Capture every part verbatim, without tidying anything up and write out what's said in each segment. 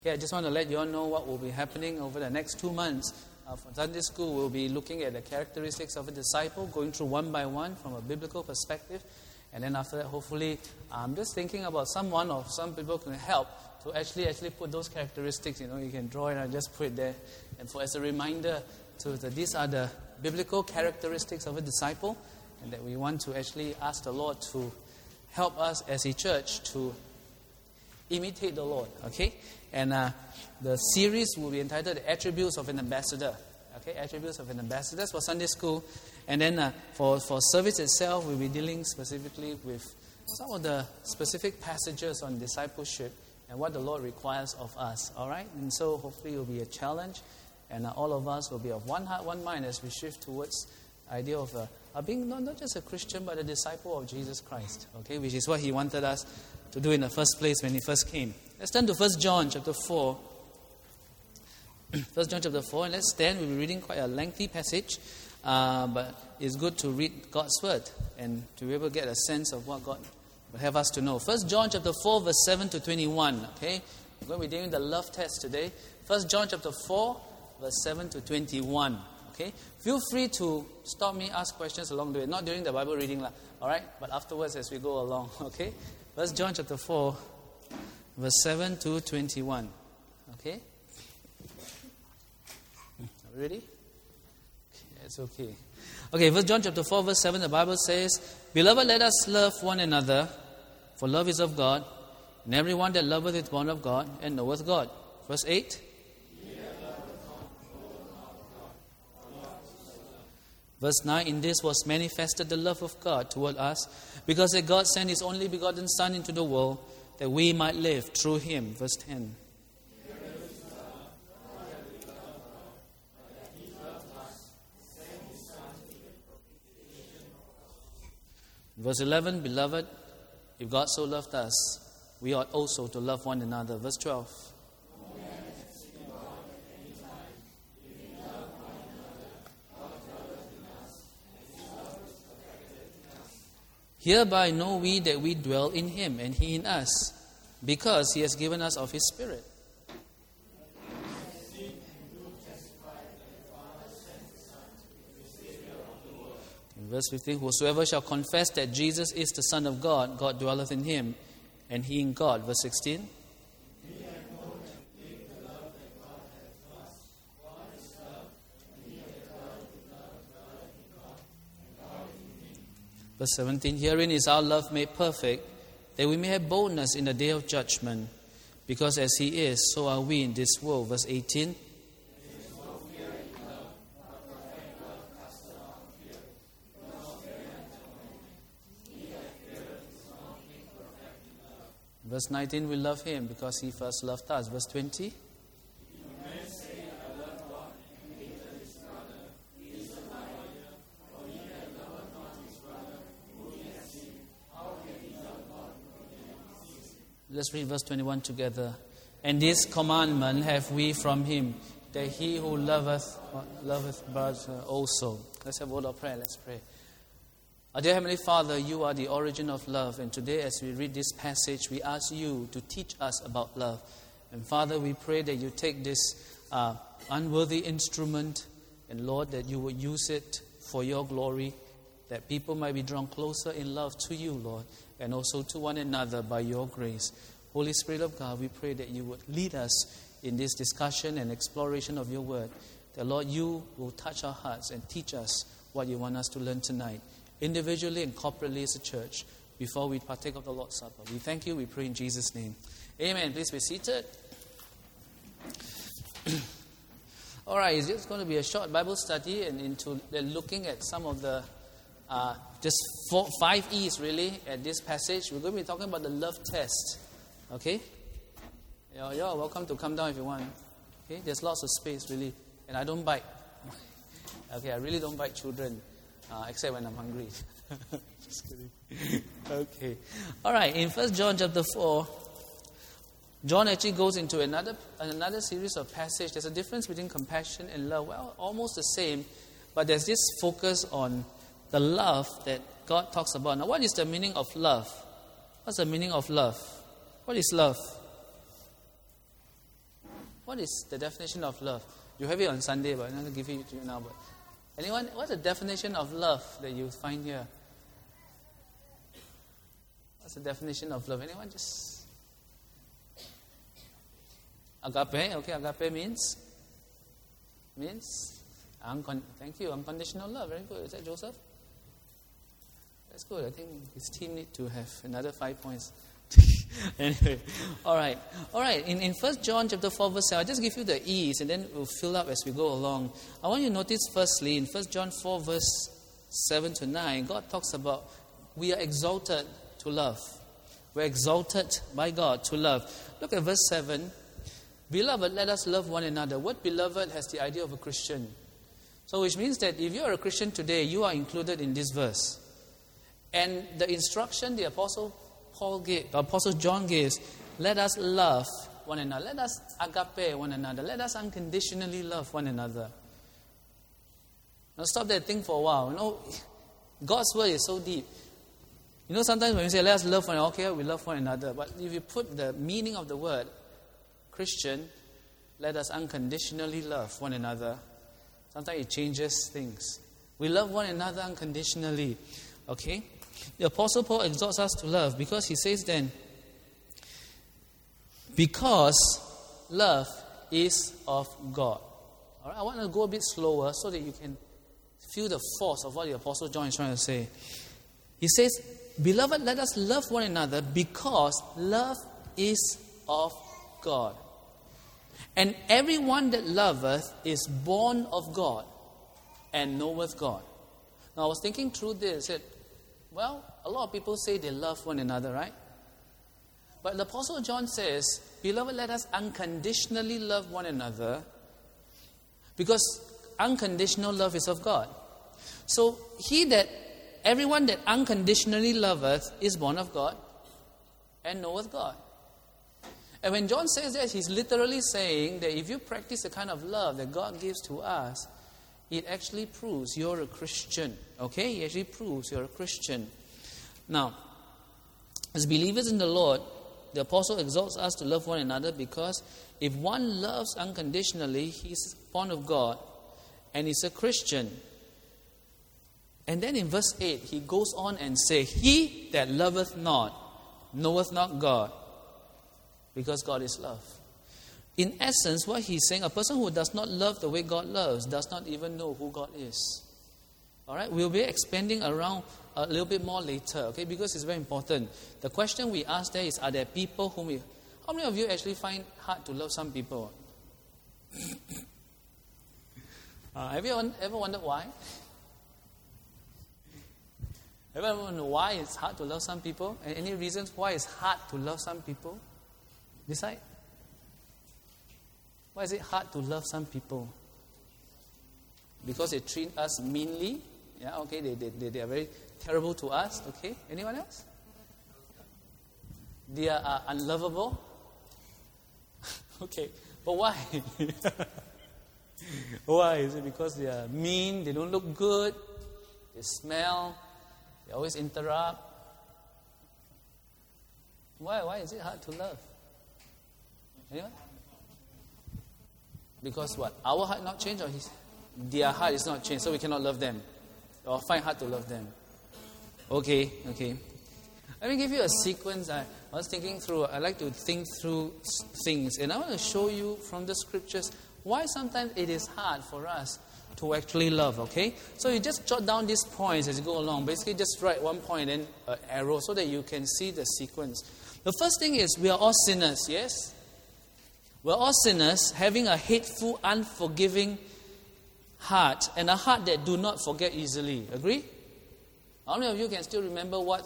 Okay, I just want to let you all know what will be happening over the next two months. Uh, for Sunday school, we'll be looking at the characteristics of a disciple, going through one by one from a biblical perspective. And then after that, hopefully, I'm just thinking about someone or some people can help to actually actually put those characteristics. You know, you can draw it and just put it there. And for as a reminder, to that these are the biblical characteristics of a disciple, and that we want to actually ask the Lord to help us as a church to imitate the Lord. Okay. And uh, the series will be entitled The Attributes of an Ambassador. Okay, Attributes of an Ambassador. That's for Sunday school. And then uh, for, for service itself, we'll be dealing specifically with some of the specific passages on discipleship and what the Lord requires of us. All right? And so hopefully it will be a challenge. And uh, all of us will be of one heart, one mind as we shift towards the idea of uh, uh, being not, not just a Christian, but a disciple of Jesus Christ. Okay, which is what He wanted us to do in the first place when He first came. Let's turn to First John chapter four. First John chapter four, and let's stand. We'll be reading quite a lengthy passage, uh, but it's good to read God's word and to be able to get a sense of what God will have us to know. First John chapter four, verse seven to twenty-one. Okay, we're going to be doing the love test today. First John chapter four, verse seven to twenty-one. Okay, feel free to stop me, ask questions along the way. Not during the Bible reading, all right, but afterwards as we go along. Okay, First John chapter four. Verse seven to twenty-one. Okay? Are we ready? Okay, it's okay. Okay, First John chapter four, verse seven, the Bible says, Beloved, let us love one another, for love is of God, and everyone that loveth is born of God, and knoweth God. Verse eight. Verse nine, in this was manifested the love of God toward us, because that God sent His only begotten Son into the world, that we might live through Him. Verse ten. Verse eleven, Beloved, if God so loved us, we ought also to love one another. Verse twelve. Hereby know we that we dwell in Him, and He in us, because He has given us of His Spirit. In verse fifteen, whosoever shall confess that Jesus is the Son of God, God dwelleth in him, and he in God. Verse sixteen. Verse seventeen, herein is our love made perfect, that we may have boldness in the day of judgment, because as He is, so are we in this world. Verse eighteen, verse nineteen, we love Him because He first loved us. Verse twenty, let's read verse twenty-one together. And this commandment have we from Him, that he who loveth, loveth brother also. Let's have a word of prayer. Let's pray. Our dear Heavenly Father, You are the origin of love. And today as we read this passage, we ask You to teach us about love. And Father, we pray that You take this uh, unworthy instrument, and Lord, that You will use it for Your glory, that people might be drawn closer in love to You, Lord, and also to one another by Your grace. Holy Spirit of God, we pray that You would lead us in this discussion and exploration of Your word. That, Lord, You will touch our hearts and teach us what You want us to learn tonight, individually and corporately as a church, before we partake of the Lord's Supper. We thank You, we pray in Jesus' name. Amen. Please be seated. All right, it's just going to be a short Bible study and into looking at some of the Uh, just four, five E's really at this passage. We're going to be talking about the love test. Okay? You're, you're welcome to come down if you want. Okay? There's lots of space really. And I don't bite. Okay, I really don't bite children. Uh, except when I'm hungry. Just kidding. Okay. Alright, in First John chapter four, John actually goes into another another series of passages. There's a difference between compassion and love. Well, almost the same. But there's this focus on the love that God talks about. Now, what is the meaning of love? What's the meaning of love? What is love? What is the definition of love? You have it on Sunday, but I'm not going to give it to you now. But anyone, what's the definition of love that you find here? What's the definition of love? Anyone just... Agape, okay, agape means? Means? Uncon- thank you, unconditional love. Very good. Is that Joseph? That's good. I think his team need to have another five points. Anyway, all right. All right, in, in First John chapter four, verse seven, I'll just give you the E's and then we'll fill up as we go along. I want you to notice firstly, in First John four, verse seven to nine, God talks about we are exalted to love. We're exalted by God to love. Look at verse seven. Beloved, let us love one another. What beloved has the idea of a Christian? So which means that if you are a Christian today, you are included in this verse. And the instruction the Apostle Paul gave, the Apostle John gives, let us love one another. Let us agape one another. Let us unconditionally love one another. Now stop that thing for a while. You know, God's word is so deep. You know, sometimes when we say let us love one another, okay, we love one another. But if you put the meaning of the word Christian, let us unconditionally love one another, sometimes it changes things. We love one another unconditionally. Okay? The Apostle Paul exhorts us to love because he says then, because love is of God. All right, I want to go a bit slower so that you can feel the force of what the Apostle John is trying to say. He says, beloved, let us love one another because love is of God. And everyone that loveth is born of God and knoweth God. Now I was thinking through this, I said, well, a lot of people say they love one another, right? But the Apostle John says, beloved, let us unconditionally love one another because unconditional love is of God. So he that, everyone that unconditionally loveth is born of God and knoweth God. And when John says that, he's literally saying that if you practice the kind of love that God gives to us, it actually proves you're a Christian. Okay? It actually proves you're a Christian. Now, as believers in the Lord, the apostle exhorts us to love one another because if one loves unconditionally, he's born of God and he's a Christian. And then in verse eight, he goes on and says, he that loveth not, knoweth not God, because God is love. In essence, what he's saying, a person who does not love the way God loves does not even know who God is. All right, we'll be expanding around a little bit more later, okay, because it's very important. The question we ask there is, are there people whom we... How many of you actually find hard to love some people? uh, have you ever wondered why? Have you ever wondered why it's hard to love some people? And any reasons why it's hard to love some people? Decide. Why is it hard to love some people? Because they treat us meanly. Yeah, okay, they, they, they are very terrible to us. Okay, anyone else? They are uh, unlovable. Okay, but why? Why? Is it because they are mean, they don't look good, they smell, they always interrupt? Why? Why is it hard to love? Anyone? Because what? Our heart not changed or his? Their heart is not changed, so we cannot love them. Or find hard to love them. Okay, okay. Let me give you a sequence. I was thinking through, I like to think through things. And I want to show you from the scriptures why sometimes it is hard for us to actually love, okay? So you just jot down these points as you go along. Basically just write one point and then an arrow so that you can see the sequence. The first thing is we are all sinners, yes? We're all sinners having a hateful, unforgiving heart and a heart that do not forget easily. Agree? How many of you can still remember what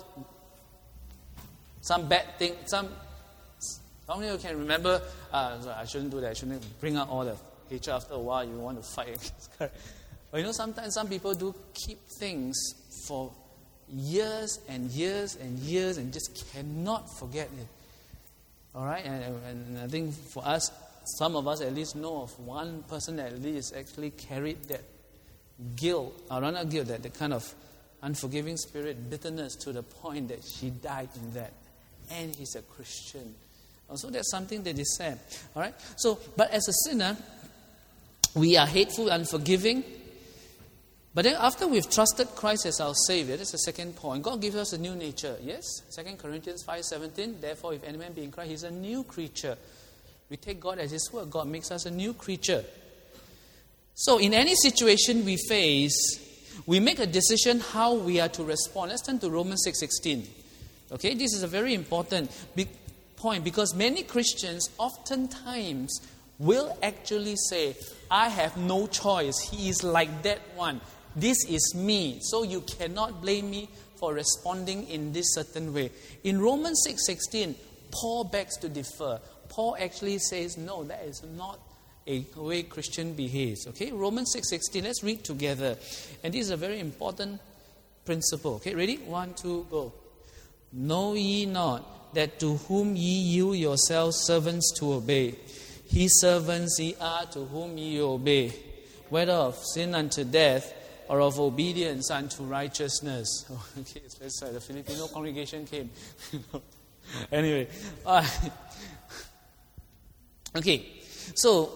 some bad thing, some, how many of you can remember, uh, sorry, I shouldn't do that, I shouldn't bring out all the hatred after a while, you want to fight against God. But you know, sometimes some people do keep things for years and years and years and just cannot forget it. All right, and, and I think for us, some of us at least know of one person that at least actually carried that guilt, or not guilt, that the kind of unforgiving spirit, bitterness to the point that she died in that. And he's a Christian. So that's something that is sad. All right. So, but as a sinner, we are hateful, unforgiving. But then after we've trusted Christ as our Savior, that's the second point. God gives us a new nature. Yes? Second Corinthians five seventeen. Therefore, if any man be in Christ, he's a new creature. We take God as His word. God makes us a new creature. So in any situation we face, we make a decision how we are to respond. Let's turn to Romans six sixteen. Okay, this is a very important big point because many Christians oftentimes will actually say, I have no choice. He is like that one. This is me. So you cannot blame me for responding in this certain way. In Romans six sixteen, Paul begs to differ. Paul actually says, no, that is not a way Christian behaves. Okay, Romans six sixteen, let's read together. And this is a very important principle. Okay, ready? One, two, go. Know ye not that to whom ye yield yourselves servants to obey, his servants ye are to whom ye obey, whether of sin unto death or of obedience unto righteousness. Oh, okay, that's right. The Filipino congregation came. Anyway, uh, okay, so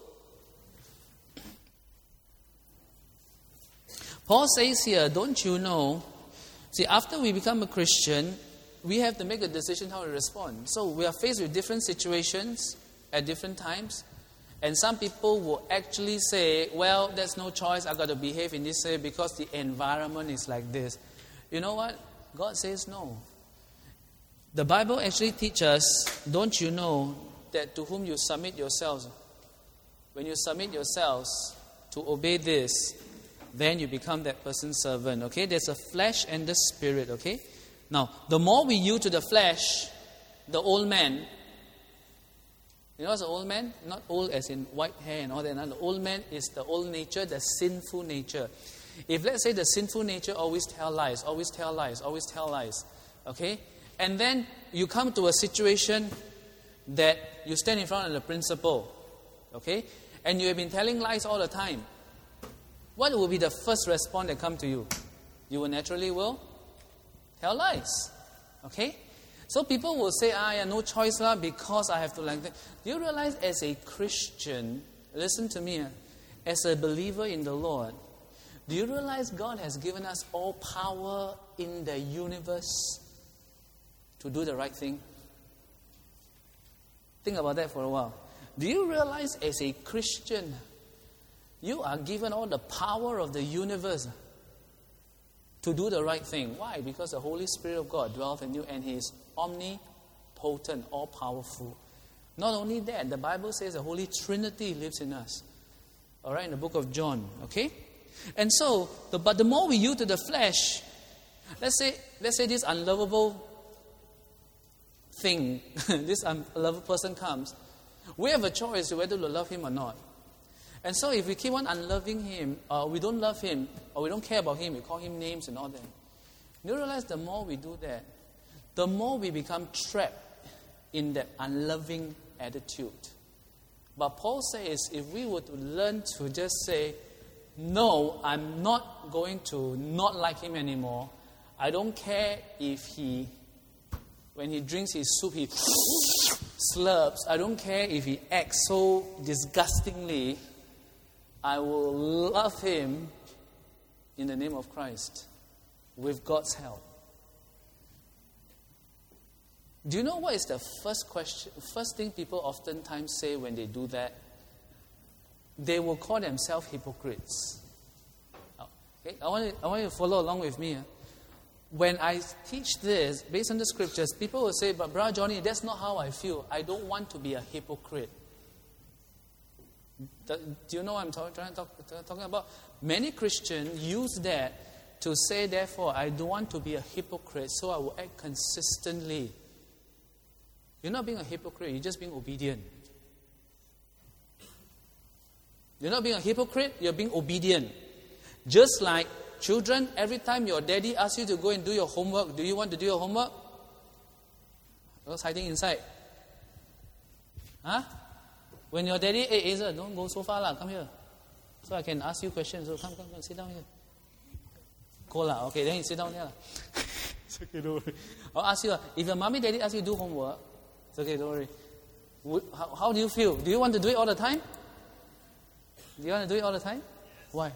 Paul says here, don't you know, see, after we become a Christian, we have to make a decision how to respond. So we are faced with different situations at different times. And some people will actually say, well, there's no choice, I've got to behave in this way because the environment is like this. You know what? God says no. The Bible actually teaches us, don't you know that to whom you submit yourselves, when you submit yourselves to obey this, then you become that person's servant. Okay? There's a flesh and the spirit. Okay? Now, the more we yield to the flesh, the old man, you know what's the old man? Not old as in white hair and all that. No, the old man is the old nature, the sinful nature. If let's say the sinful nature always tell lies, always tell lies, always tell lies. Okay? And then you come to a situation that you stand in front of the principal. Okay? And you have been telling lies all the time. What will be the first response that come to you? You will naturally will tell lies. Okay? So people will say, ah, yeah, no choice lah, because I have to like that. Do you realize as a Christian, listen to me, as a believer in the Lord, do you realize God has given us all power in the universe to do the right thing? Think about that for a while. Do you realize as a Christian, you are given all the power of the universe to do the right thing? Why? Because the Holy Spirit of God dwells in you and He is omnipotent, all-powerful. Not only that, the Bible says the Holy Trinity lives in us. All right, in the book of John, okay? And so, the, but the more we yield to the flesh, let's say, let's say this unlovable thing, this unlovable person comes, we have a choice whether to love him or not. And so if we keep on unloving him, or we don't love him, or we don't care about him, we call him names and all that, you realize the more we do that, the more we become trapped in that unloving attitude. But Paul says, if we were to learn to just say, no, I'm not going to not like him anymore. I don't care if he, when he drinks his soup, he slurps. I don't care if he acts so disgustingly. I will love him in the name of Christ with God's help. Do you know what is the first question, first thing people oftentimes say when they do that? They will call themselves hypocrites. Okay? I want you, I want you to follow along with me. When I teach this, based on the scriptures, people will say, but Brother Johnny, that's not how I feel. I don't want to be a hypocrite. Do you know what I'm talk, trying to talk, talking about? Many Christians use that to say, therefore, I don't want to be a hypocrite, so I will act consistently. You're not being a hypocrite, you're just being obedient. You're not being a hypocrite, you're being obedient. Just like children, every time your daddy asks you to go and do your homework, do you want to do your homework? What's hiding inside? Huh? When your daddy, hey, Azer, don't go so far lah, come here. So I can ask you questions. So come, come, come, sit down here. Go lah, okay, then you sit down here lah. It's okay, don't worry. I'll ask you, if your mommy, daddy ask you to do homework, It's okay, don't worry. Would, how, how do you feel? Do you want to do it all the time? Do you want to do it all the time? Why?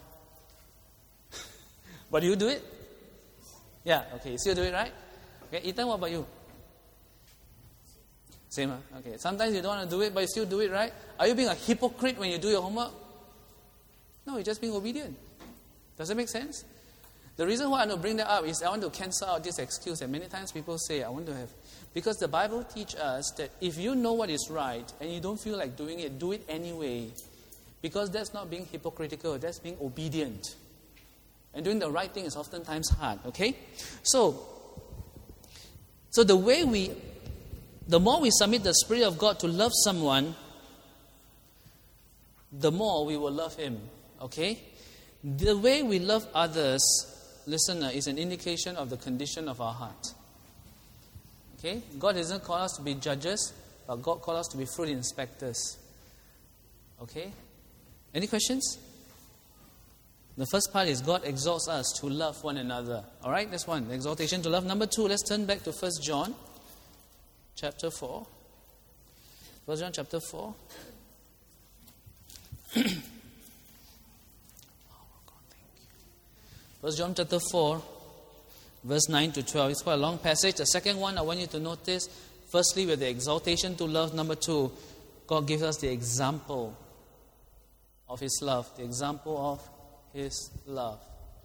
But do you do it? Yeah, okay. You still do it, right? Okay, Ethan, what about you? Same, huh? Okay. Sometimes you don't want to do it, but you still do it, right? Are you being a hypocrite when you do your homework? No, you're just being obedient. Does that make sense? The reason why I want to bring that up is I want to cancel out this excuse that many times people say, I want to have. Because the Bible teaches us that if you know what is right and you don't feel like doing it, do it anyway. Because that's not being hypocritical, that's being obedient. And doing the right thing is oftentimes hard, okay? So, so the way we, the more we submit the Spirit of God to love someone, the more we will love Him, okay? The way we love others, listener, is an indication of the condition of our heart. Okay? God doesn't call us to be judges, but God calls us to be fruit inspectors. Okay? Any questions? The first part is God exalts us to love one another. Alright, that's one. Exaltation to love. Number two, let's turn back to First John chapter four. First John chapter four. First John chapter four, verse nine to twelve. It's quite a long passage. The second one I want you to notice, firstly, with the exaltation to love. Number two, God gives us the example of His love. The example of His love.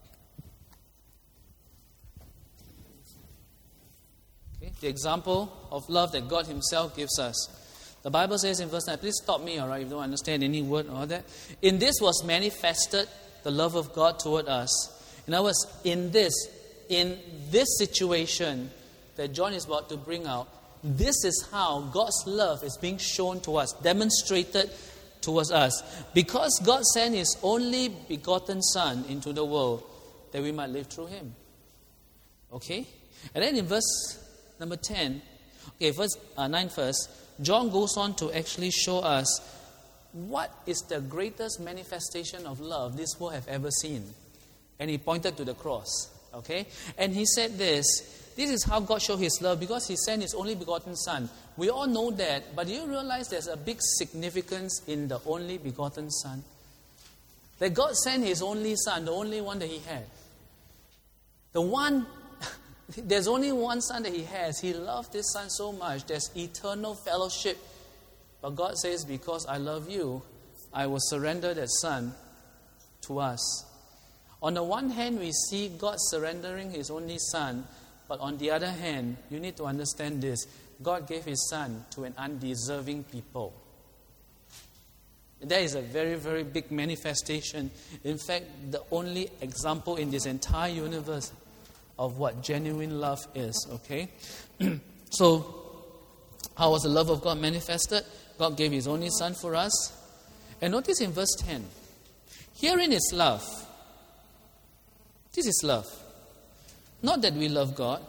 Okay? The example of love that God Himself gives us. The Bible says in verse nine, please stop me, alright, if you don't understand any word or that. In this was manifested the love of God toward us. In other words, in this, in this situation that John is about to bring out, this is how God's love is being shown to us, demonstrated towards us. Because God sent His only begotten Son into the world that we might live through Him. Okay? And then in verse number ten, okay, verse uh, nine first, John goes on to actually show us what is the greatest manifestation of love this world have ever seen. And he pointed to the cross. Okay? And he said this, this is how God showed His love, because He sent His only begotten Son. We all know that, but do you realize there's a big significance in the only begotten Son? That God sent His only Son, the only one that He had. The one, there's only one Son that He has. He loved His Son so much, there's eternal fellowship. But God says, because I love you, I will surrender that Son to us. On the one hand, we see God surrendering His only Son, but on the other hand, you need to understand this. God gave His Son to an undeserving people. That is a very, very big manifestation. In fact, the only example in this entire universe of what genuine love is, okay? So, how was the love of God manifested? God gave His only Son for us. And notice in verse ten, herein is love. This is love. Not that we love God.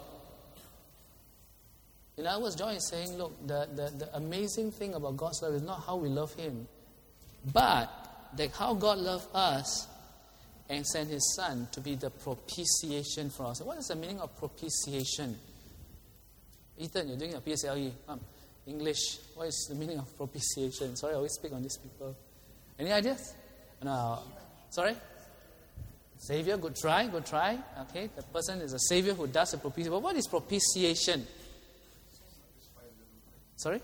In other words, John is saying, look, the, the, the amazing thing about God's love is not how we love Him, but that how God loved us and sent His Son to be the propitiation for us. What is the meaning of propitiation? Ethan, you're doing a P S L E. Um, English. What is the meaning of propitiation? Sorry, I always speak on these people. Any ideas? No. Sorry? Savior, good try, good try. Okay, the person is a Savior who does a propitiation. But what is propitiation? Sorry?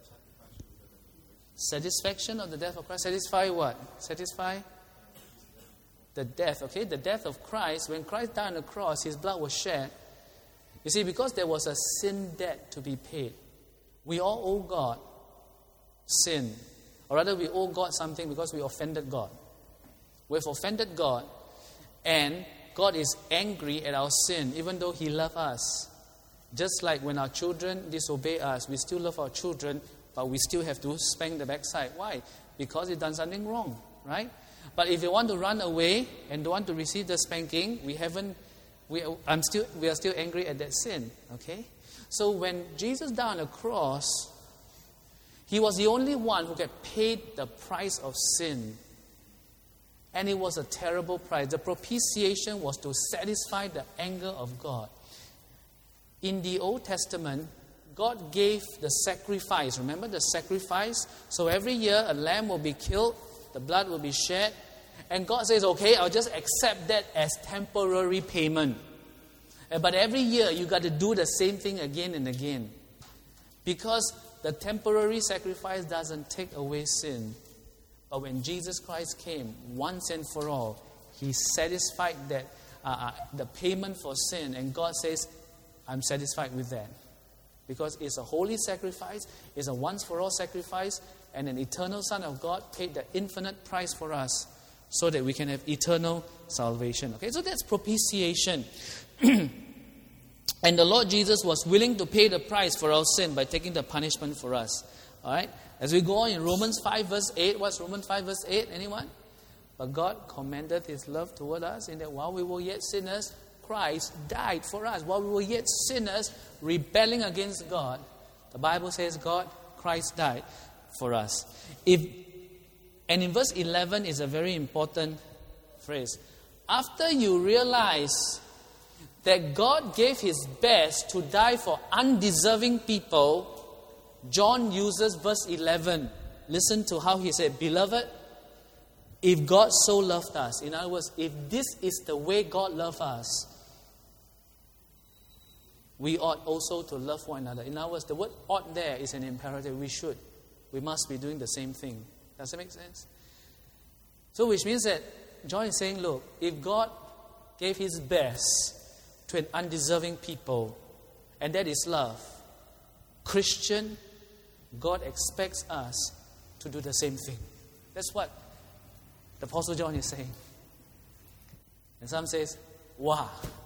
Satisfaction of the death of Christ. Satisfy what? Satisfy the death. Okay, the death of Christ. When Christ died on the cross, His blood was shed. You see, because there was a sin debt to be paid. We all owe God sin. Or rather, we owe God something because we offended God. We've offended God. And God is angry at our sin, even though He loves us. Just like when our children disobey us, we still love our children, but we still have to spank the backside. Why? Because they've done something wrong, right? But if they want to run away and don't want to receive the spanking, we haven't. We I'm still. We are still angry at that sin. Okay. So when Jesus died on the cross, He was the only one who could pay the price of sin. And it was a terrible price. The propitiation was to satisfy the anger of God. In the Old Testament, God gave the sacrifice. Remember the sacrifice? So every year a lamb will be killed, the blood will be shed, and God says, okay, I'll just accept that as temporary payment. But every year you got to do the same thing again and again. Because the temporary sacrifice doesn't take away sin. But when Jesus Christ came once and for all, He satisfied that uh, the payment for sin. And God says, I'm satisfied with that. Because it's a holy sacrifice, it's a once-for-all sacrifice, and an eternal Son of God paid the infinite price for us so that we can have eternal salvation. Okay, so that's propitiation. And the Lord Jesus was willing to pay the price for our sin by taking the punishment for us. All right, as we go on in Romans five verse eight, what's Romans five verse eight? Anyone? But God commended His love toward us in that while we were yet sinners, Christ died for us. While we were yet sinners, rebelling against God, the Bible says God, Christ died for us. If, and in verse eleven is a very important phrase. After you realize that God gave His best to die for undeserving people, John uses verse eleven. Listen to how he said, Beloved, if God so loved us, in other words, if this is the way God loved us, we ought also to love one another. In other words, the word ought there is an imperative. We should. We must be doing the same thing. Does that make sense? So which means that John is saying, look, if God gave His best to an undeserving people, and that is love, Christian, God expects us to do the same thing. That's what the Apostle John is saying. And some says, wow,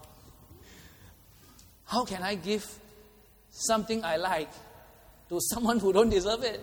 how can I give something I like to someone who don't deserve it?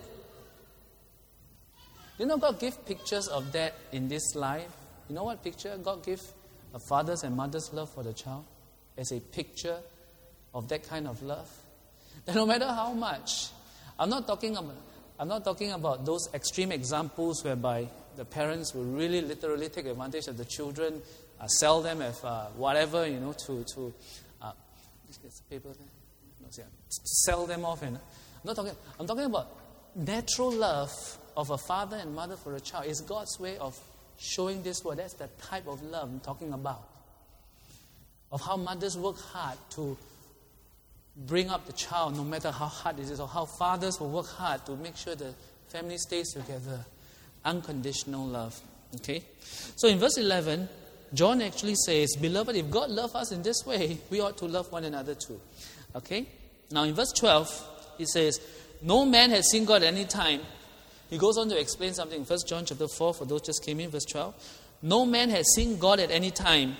You know, God gave pictures of that in this life. You know what picture? God gave a father's and mother's love for the child as a picture of that kind of love. That no matter how much, I'm not talking about, I'm not talking about those extreme examples whereby the parents will really literally take advantage of the children, uh, sell them as uh, whatever, you know, to to uh, paper there? No, yeah, sell them off. And I'm not talking. I'm talking about natural love of a father and mother for a child. It's God's way of showing this word. That's the type of love I'm talking about. Of how mothers work hard to bring up the child, no matter how hard it is, or how fathers will work hard to make sure the family stays together. Unconditional love. Okay? So in verse eleven, John actually says, Beloved, if God loved us in this way, we ought to love one another too. Okay? Now in verse twelve, he says, No man has seen God at any time. He goes on to explain something in First John chapter four, for those just came in, verse twelve. No man has seen God at any time.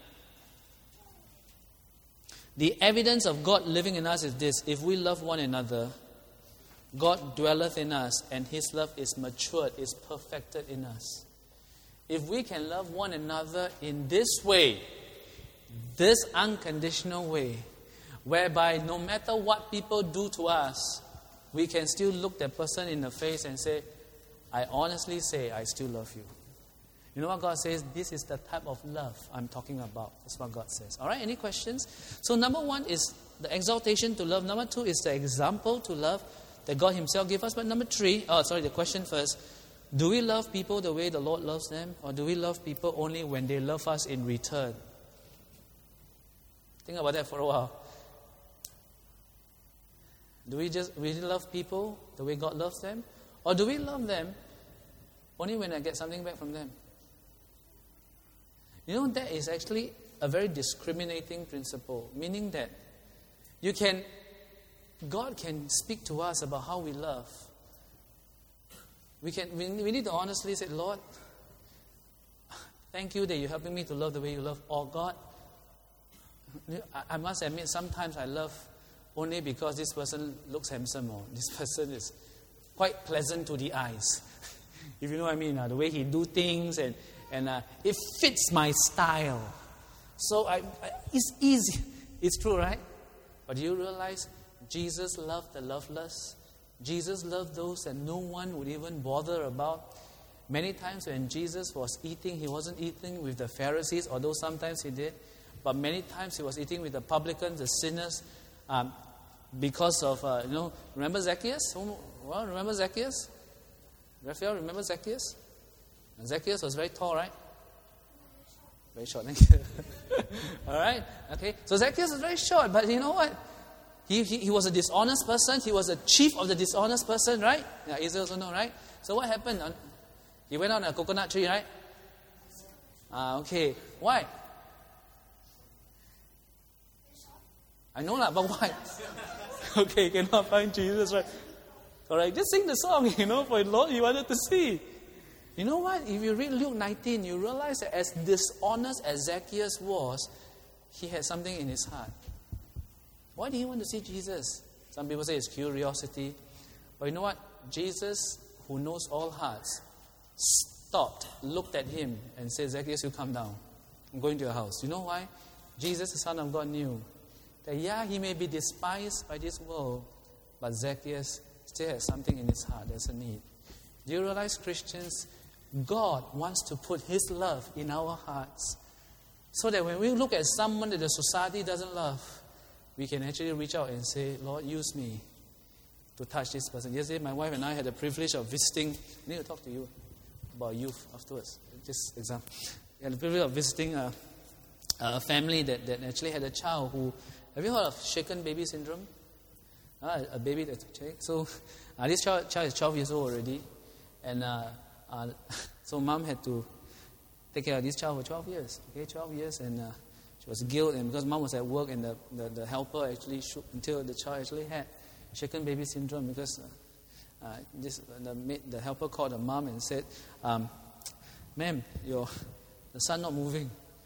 The evidence of God living in us is this: if we love one another, God dwelleth in us, and His love is matured, is perfected in us. If we can love one another in this way, this unconditional way, whereby no matter what people do to us, we can still look that person in the face and say, I honestly say, I still love you. You know what God says? This is the type of love I'm talking about. That's what God says. All right, any questions? So number one is the exaltation to love. Number two is the example to love that God Himself gave us. But number three, oh, sorry, the question first. Do we love people the way the Lord loves them? Or do we love people only when they love us in return? Think about that for a while. Do we just really love people the way God loves them? Or do we love them only when I get something back from them? You know, that is actually a very discriminating principle. Meaning that you can, God can speak to us about how we love. We can. We, we need to honestly say, Lord, thank you that you're helping me to love the way you love. Or God, I, I must admit, sometimes I love only because this person looks handsome, or this person is quite pleasant to the eyes. If you know what I mean, uh, the way he do things, and, and uh, it fits my style. So I, I, it's easy. It's true, right? But do you realize Jesus loved the loveless? Jesus loved those that no one would even bother about. Many times when Jesus was eating, He wasn't eating with the Pharisees, although sometimes He did. But many times He was eating with the publicans, the sinners. Um, because of, uh, you know, remember Zacchaeus? Well, remember Zacchaeus? Raphael, remember Zacchaeus? Zacchaeus was very tall, right? Very short, thank you. All right, okay. So Zacchaeus was very short, but you know what? He, he, he was a dishonest person. He was the chief of the dishonest person, right? Yeah, Israel also know, right? So what happened? He went on a coconut tree, right? Ah, okay. Why? I know that, but why? Okay, cannot find Jesus, right? All right, just sing the song, you know, for the Lord you wanted to see. You know what? If you read Luke nineteen, you realize that as dishonest as Zacchaeus was, he had something in his heart. Why did he want to see Jesus? Some people say it's curiosity. But you know what? Jesus, who knows all hearts, stopped, looked at him, and said, Zacchaeus, you come down. I'm going to your house. You know why? Jesus, the Son of God, knew that, yeah, he may be despised by this world, but Zacchaeus still has something in his heart. There's a need. Do you realize, Christians, God wants to put his love in our hearts so that when we look at someone that the society doesn't love, we can actually reach out and say, Lord, use me to touch this person. Yesterday, my wife and I had the privilege of visiting. I need to talk to you about youth afterwards. Just example. We had the privilege of visiting a, a family that, that actually had a child who, have you heard of shaken baby syndrome? Uh, a baby that's so uh, this child, child is twelve years old already, and uh, uh, so mom had to take care of this child for twelve years. Okay, twelve years, and uh, she was guilt, and because mom was at work, and the, the, the helper actually shook until the child actually had shaken baby syndrome. Because uh, uh, this the the helper called the mom and said, um, "Ma'am, your the son not moving."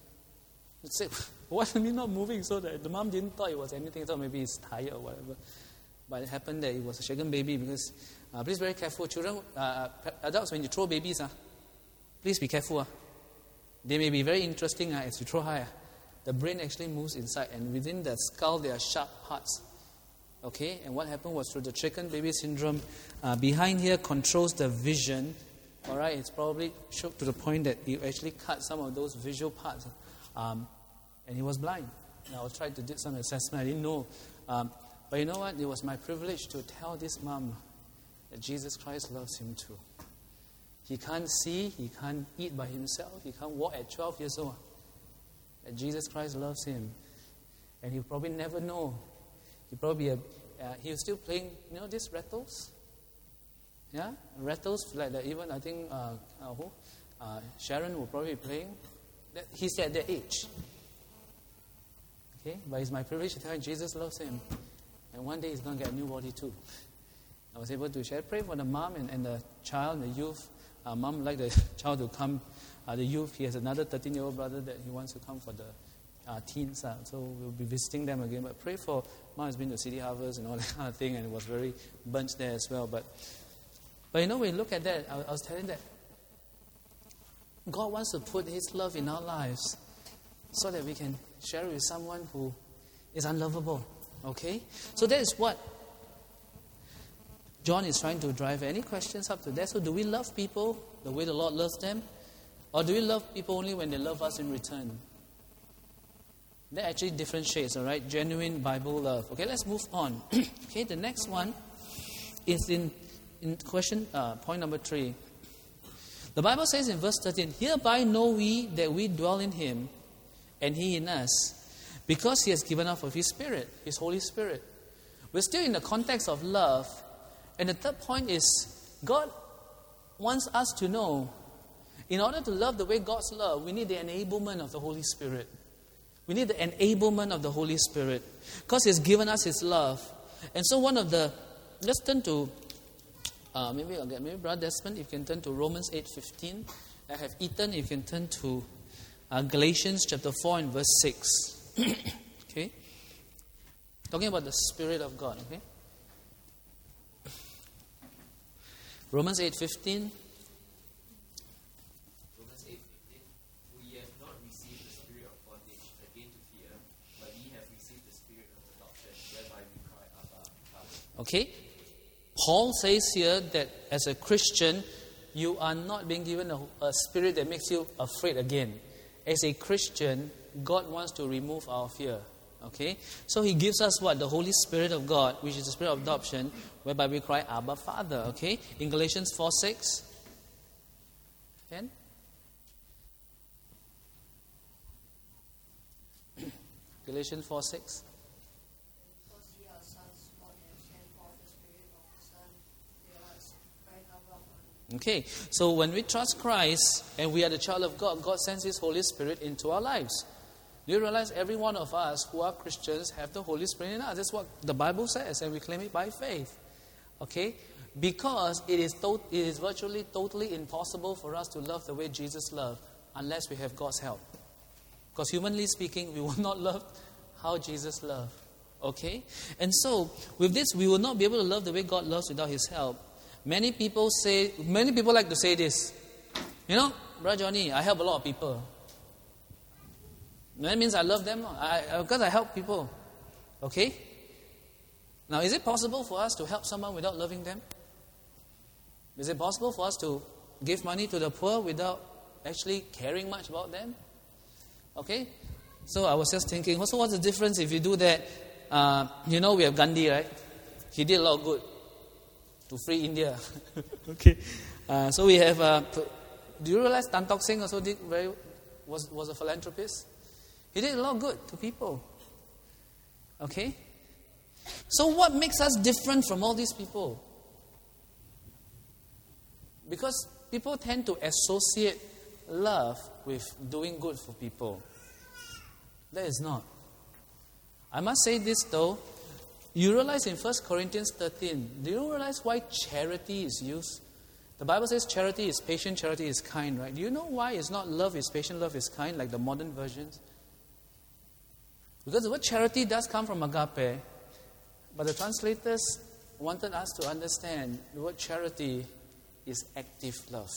She said, "What do you mean not moving?" So that the mom didn't thought it was anything. Thought maybe he's tired or whatever. But it happened that it was a shaken baby because, uh, please be very careful. Children, uh, adults, when you throw babies, uh, please be careful. Uh. They may be very interesting uh, as you throw high. Uh. The brain actually moves inside, and within the skull there are sharp parts. Okay, and what happened was through the shaken baby syndrome, uh, behind here controls the vision. All right, it's probably shook to the point that it actually cut some of those visual parts, um, and he was blind. And I was trying to do some assessment. I didn't know. Um, But you know what? It was my privilege to tell this mom that Jesus Christ loves him too. He can't see, he can't eat by himself, he can't walk at twelve years old. That Jesus Christ loves him. And he'll probably never know. He'll probably be a, uh, he's still playing, you know, these rattles? Yeah? Rattles, like that. Even I think uh, uh, who? Uh, Sharon will probably be playing. That, he's at that age. Okay? But it's my privilege to tell him Jesus loves him. And one day he's going to get a new body too. I was able to share. Pray for the mom and, and the child, the youth. Uh, mom would like the child to come. Uh, the youth, he has another thirteen-year-old brother that he wants to come for the uh, teens. Uh, so we'll be visiting them again. But pray for, mom has been to City Harvest and all that kind of thing, and it was very bunched there as well. But, but you know, when you look at that, I, I was telling that God wants to put his love in our lives so that we can share it with someone who is unlovable. Okay? So that is what John is trying to drive. Any questions up to that? So do we love people the way the Lord loves them? Or do we love people only when they love us in return? They're actually different shades, all right? Genuine Bible love. Okay, let's move on. Okay, the next one is in, in question, uh, point number three. The Bible says in verse thirteen, hereby know we that we dwell in him and he in us, because he has given us of his Spirit, his Holy Spirit. We're still in the context of love. And the third point is, God wants us to know, in order to love the way God's love, we need the enablement of the Holy Spirit. We need the enablement of the Holy Spirit. Because he's given us his love. And so one of the, let's turn to, uh, maybe I'll get, maybe Brother Desmond, if you can turn to Romans eight fifteen. I have Ethan, if you can turn to uh, Galatians chapter four and verse six. Okay? Talking about the Spirit of God, okay? Romans eight fifteen. Romans eight fifteen. For ye have not received the spirit of bondage again to fear, but ye have received the spirit of adoption, whereby we cry, Abba, Father. Okay? Paul says here that as a Christian, you are not being given a, a spirit that makes you afraid again. As a Christian, God wants to remove our fear. Okay? So He gives us what? The Holy Spirit of God, which is the Spirit of adoption, whereby we cry, Abba, Father. Okay? In Galatians four six. Ken? Galatians four six. Okay, so when we trust Christ and we are the child of God, God sends His Holy Spirit into our lives. Do you realize every one of us who are Christians have the Holy Spirit in us? That's what the Bible says, and we claim it by faith. Okay? Because it is, to- it is virtually totally impossible for us to love the way Jesus loved unless we have God's help. Because humanly speaking, we will not love how Jesus loved. Okay? And so, with this, we will not be able to love the way God loves without His help. Many people say, many people like to say this. You know, Brother Johnny, I help a lot of people. That means I love them, I, because I help people. Okay? Now, is it possible for us to help someone without loving them? Is it possible for us to give money to the poor without actually caring much about them? Okay? So I was just thinking, so what's the difference if you do that? Uh, you know, we have Gandhi, right? He did a lot of good to free India. Okay. Uh, so we have, uh, do you realize Tan Tock Seng also did very, was, was a philanthropist? He did a lot of good to people. Okay? So what makes us different from all these people? Because people tend to associate love with doing good for people. That is not. I must say this though. You realize in First Corinthians thirteen, do you realize why charity is used? The Bible says charity is patient, charity is kind, right? Do you know why it's not love is patient, love is kind, like the modern versions? Because the word charity does come from agape, but the translators wanted us to understand the word charity is active love.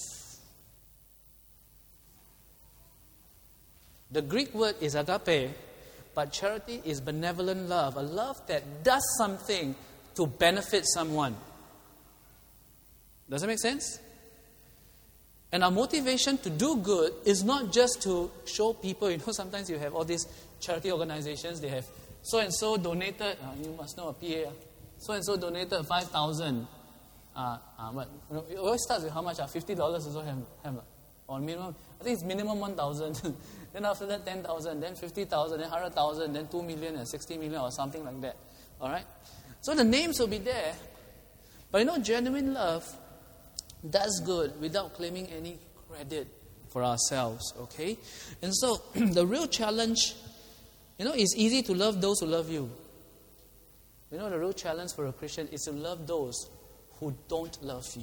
The Greek word is agape, but charity is benevolent love, a love that does something to benefit someone. Does that make sense? And our motivation to do good is not just to show people, you know, sometimes you have all these charity organizations, they have so-and-so donated, uh, you must know a P A, so-and-so donated five thousand. Uh, uh, but, you know, it always starts with how much? Uh, fifty dollars also have, have or minimum. I think it's minimum one thousand. Then after that, ten thousand, then fifty thousand, then one hundred thousand, then two million and sixty million or something like that. All right? So the names will be there. But you know, genuine love does good without claiming any credit for ourselves. Okay? And so the real challenge, you know, it's easy to love those who love you. You know, the real challenge for a Christian is to love those who don't love you.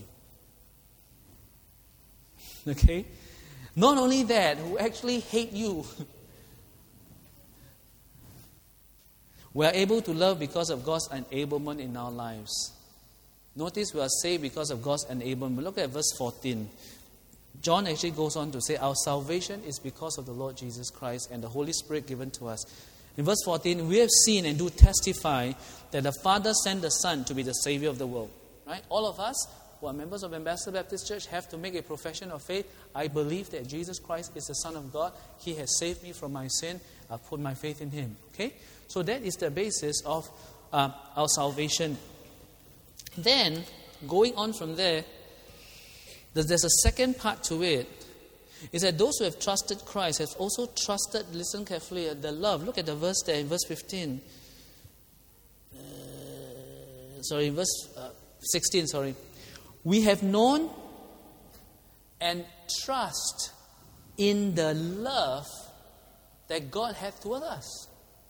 Okay? Not only that, who actually hate you. We are able to love because of God's enablement in our lives. Notice we are saved because of God's enablement. Look at verse fourteen. John actually goes on to say, our salvation is because of the Lord Jesus Christ and the Holy Spirit given to us. In verse fourteen, we have seen and do testify that the Father sent the Son to be the Savior of the world. Right? All of us who are members of Ambassador Baptist Church have to make a profession of faith. I believe that Jesus Christ is the Son of God. He has saved me from my sin. I put my faith in Him. Okay? So that is the basis of uh, our salvation. Then, going on from there, there's a second part to it. Is that those who have trusted Christ have also trusted, listen carefully, the love. Look at the verse there in verse fifteen. Uh, sorry, in verse uh, sixteen, sorry. We have known and trust in the love that God hath toward us.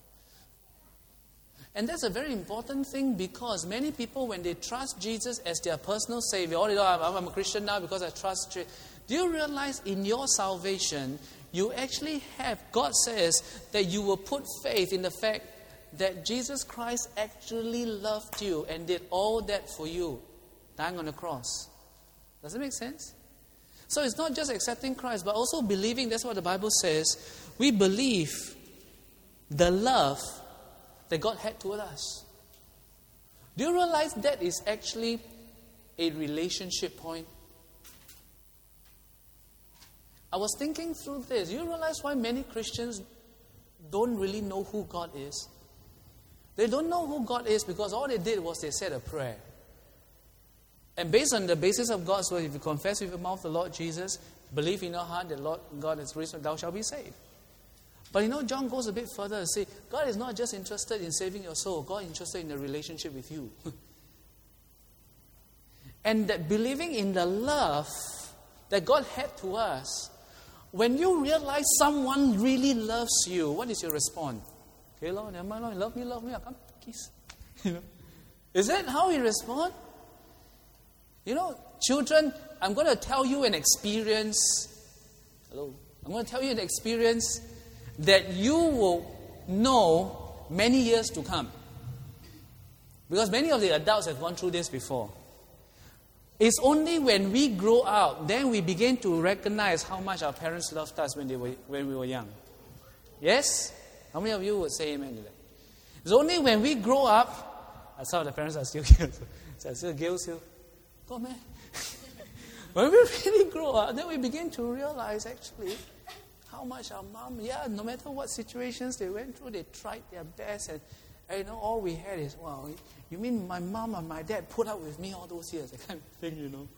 And that's a very important thing because many people, when they trust Jesus as their personal Savior, oh, you know, I'm a Christian now because I trust Jesus. Do you realize in your salvation, you actually have, God says that you will put faith in the fact that Jesus Christ actually loved you and did all that for you, dying on the cross. Does it make sense? So it's not just accepting Christ, but also believing, that's what the Bible says, we believe the love that God had toward us. Do you realize that is actually a relationship point? I was thinking through this. Do you realize why many Christians don't really know who God is? They don't know who God is because all they did was they said a prayer. And based on the basis of God's word, if you confess with your mouth the Lord Jesus, believe in your heart that Lord God is risen, thou shalt be saved. But you know, John goes a bit further and says, God is not just interested in saving your soul. God is interested in a relationship with you. And that believing in the love that God had to us, when you realize someone really loves you, what is your response? Okay, Lord, never mind, Lord, love me, love me, I'll come, kiss. You know? Is that how we respond? You know, children, I'm going to tell you an experience. Hello. I'm going to tell you an experience that you will know many years to come. Because many of the adults have gone through this before. It's only when we grow up, then we begin to recognize how much our parents loved us when they were when we were young. Yes? How many of you would say amen to that? It's only when we grow up, some of the parents are still here. So still Gail's here. Go, man. When we really grow up, then we begin to realize actually how much our mom, yeah, no matter what situations they went through, they tried their best. And, and you know, all we had is, wow, you mean my mom and my dad put up with me all those years? That kind of thing, you know.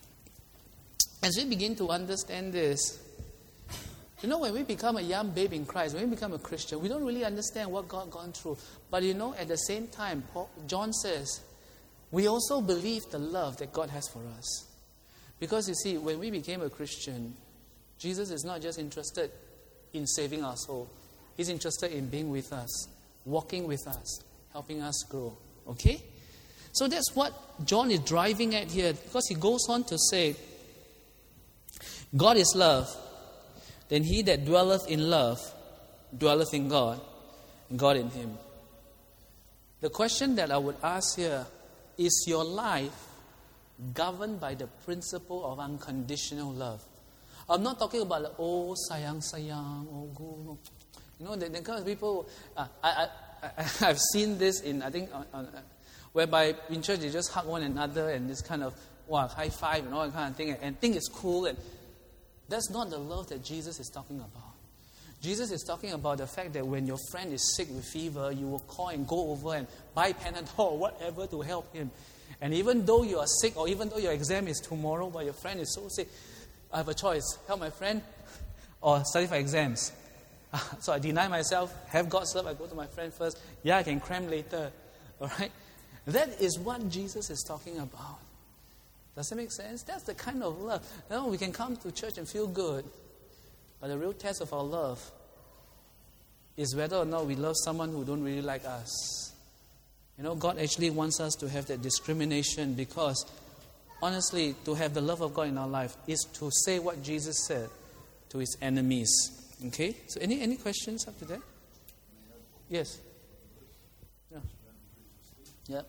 As we begin to understand this, you know, when we become a young babe in Christ, when we become a Christian, we don't really understand what God gone through. But you know, at the same time, Paul, John says, we also believe the love that God has for us. Because you see, when we became a Christian, Jesus is not just interested in saving our soul. He's interested in being with us, walking with us, helping us grow. Okay? So that's what John is driving at here. Because he goes on to say, God is love. Then he that dwelleth in love, dwelleth in God, and God in him. The question that I would ask here, is your life governed by the principle of unconditional love? I'm not talking about like, oh, sayang, sayang, oh, go. You know, the, the kind of people, uh, I, I, I, I've seen this in, I think, on, on, uh, whereby in church they just hug one another and this kind of, wow, high five and all that kind of thing, and, and think it's cool. And that's not the love that Jesus is talking about. Jesus is talking about the fact that when your friend is sick with fever, you will call and go over and buy Panadol or whatever to help him. And even though you are sick, or even though your exam is tomorrow, but your friend is so sick, I have a choice. Help my friend or study for exams. So I deny myself, have God's love, I go to my friend first. Yeah, I can cram later. All right? That is what Jesus is talking about. Does that make sense? That's the kind of love. You know, we can come to church and feel good, but the real test of our love is whether or not we love someone who don't really like us. You know, God actually wants us to have that discrimination because, honestly, to have the love of God in our life is to say what Jesus said to his enemies. Okay? So any, any questions up to that? Yes. Yeah. Yeah.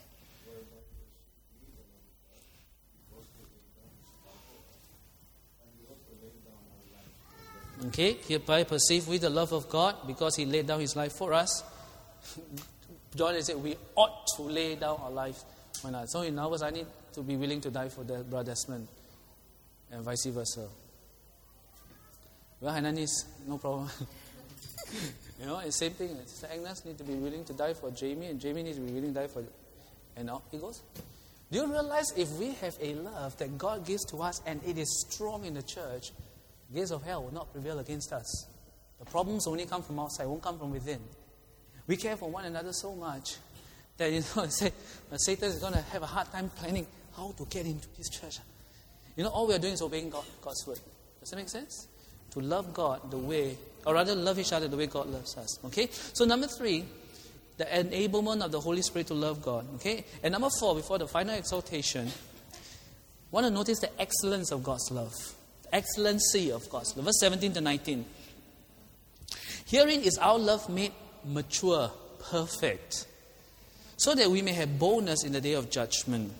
Okay, hereby perceive we the love of God because he laid down his life for us. John has said we ought to lay down our life for us. So in other words, I need to be willing to die for the brother Desmond and vice versa. Well, Hainanese, no problem. You know, it's the same thing. Sister Agnes needs to be willing to die for Jamie, and Jamie needs to be willing to die for... And all, he goes. Do you realize if we have a love that God gives to us and it is strong in the church, the gates of hell will not prevail against us. The problems only come from outside, won't come from within. We care for one another so much that, you know, say, Satan is going to have a hard time planning how to get into this church. You know, all we are doing is obeying God, God's word. Does that make sense? To love God the way, or rather love each other the way God loves us. Okay? So number three, the enablement of the Holy Spirit to love God. Okay? And number four, before the final exaltation, want to notice the excellence of God's love. The excellency of God's love. Verse seventeen to nineteen. Herein is our love made mature, perfect, so that we may have boldness in the day of judgment.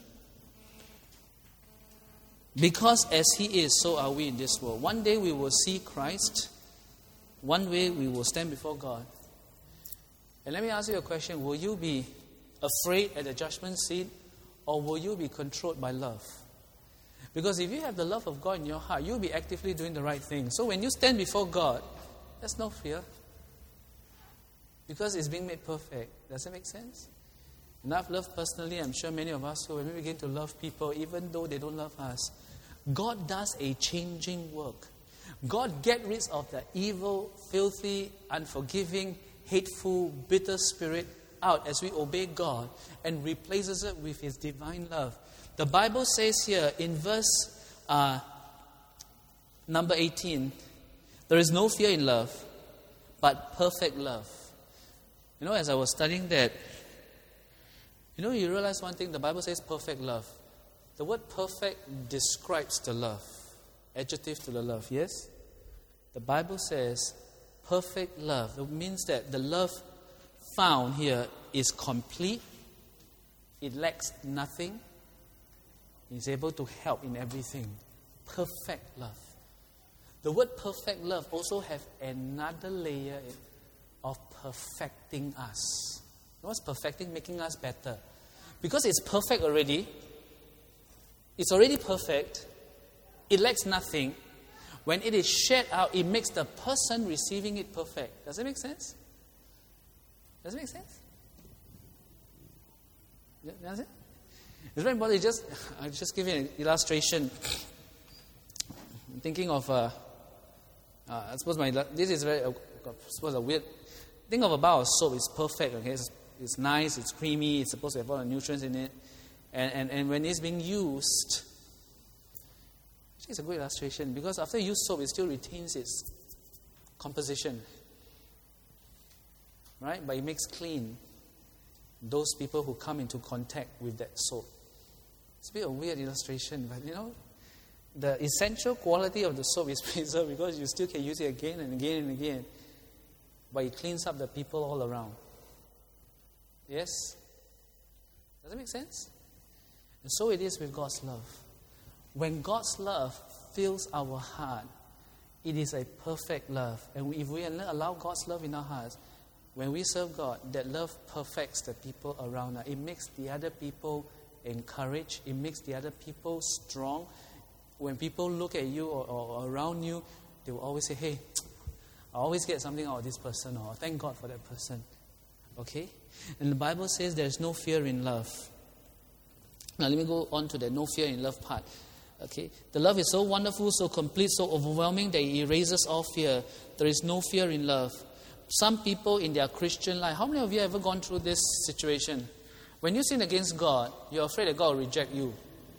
Because as he is, so are we in this world. One day we will see Christ. One day we will stand before God. And let me ask you a question. Will you be afraid at the judgment seat, or will you be controlled by love? Because if you have the love of God in your heart, you'll be actively doing the right thing. So when you stand before God, there's no fear. Because it's being made perfect. Does that make sense? And I've loved personally, I'm sure many of us who, when we begin to love people, even though they don't love us, God does a changing work. God gets rid of the evil, filthy, unforgiving, hateful, bitter spirit out as we obey God and replaces it with His divine love. The Bible says here in verse uh, number eighteen, there is no fear in love, but perfect love. You know, as I was studying that, you know, you realize one thing, the Bible says perfect love. The word perfect describes the love. Adjective to the love, yes? The Bible says perfect love. It means that the love found here is complete. It lacks nothing. It's able to help in everything. Perfect love. The word perfect love also has another layer of perfecting us. You know what's perfecting? Making us better. Because it's perfect already. It's already perfect. It lacks nothing. When it is shared out, it makes the person receiving it perfect. Does it make sense? Does it make sense? Does it? It's very important. Just, I'll just give you an illustration. I'm thinking of, uh, uh, I suppose my, this is very, uh, I suppose a weird, think of a bar of soap. It's perfect, okay? It's, it's nice, it's creamy, it's supposed to have all the nutrients in it. And, and, and when it's being used, actually it's a good illustration because after you use soap, it still retains its composition. Right? But it makes clean those people who come into contact with that soap. It's a bit of a weird illustration, but you know, the essential quality of the soap is preserved because you still can use it again and again and again. But it cleans up the people all around. Yes? Does that make sense? And so it is with God's love. When God's love fills our heart, it is a perfect love. And if we allow God's love in our hearts, when we serve God, that love perfects the people around us. It makes the other people encouraged. It makes the other people strong. When people look at you or, or around you, they will always say, hey, I always get something out of this person, or thank God for that person. Okay? And the Bible says there's no fear in love. Now let me go on to the no fear in love part. Okay? The love is so wonderful, so complete, so overwhelming that it erases all fear. There is no fear in love. Some people in their Christian life, how many of you have ever gone through this situation? When you sin against God, you're afraid that God will reject you.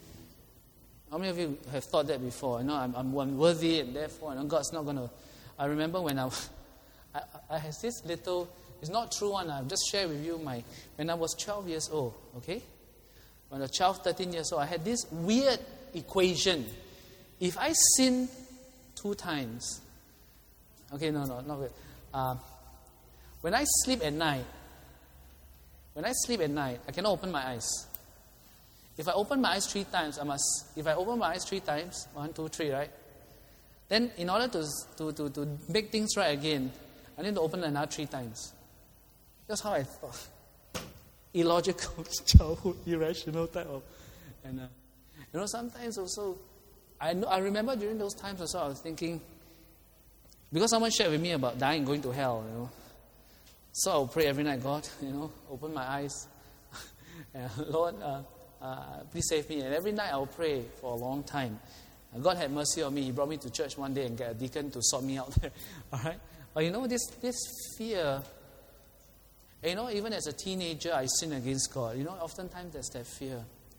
How many of you have thought that before? You know, I'm, I'm unworthy and therefore, you know, God's not going to... I remember when I, I, I had this little... It's not true one. I've just shared with you my... When I was twelve years old, okay? When I was twelve, thirteen years old, I had this weird equation. If I sin two times... Okay, no, no, not good. Uh, when I sleep at night, when I sleep at night, I cannot open my eyes. If I open my eyes three times, I must, if I open my eyes three times, one, two, three, right? Then in order to, to, to, to make things right again, I need to open another three times. That's how I thought. Illogical, childhood, irrational type of. And, uh, you know, sometimes also, I know, I remember during those times also, I was thinking, because someone shared with me about dying and going to hell, you know. So I'll pray every night, God, you know, open my eyes. uh, Lord, uh, uh, please save me. And every night I'll pray for a long time. And God had mercy on me. He brought me to church one day and got a deacon to sort me out there. All right? But you know, this, this fear, you know, even as a teenager, I sin against God. You know, oftentimes there's that fear.